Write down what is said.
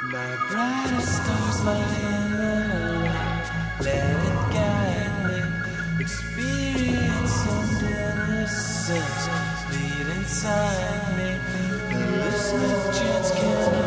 My brightest stars, my inner light, let it guide me. Experience and innocence bleed inside me. A listening chance can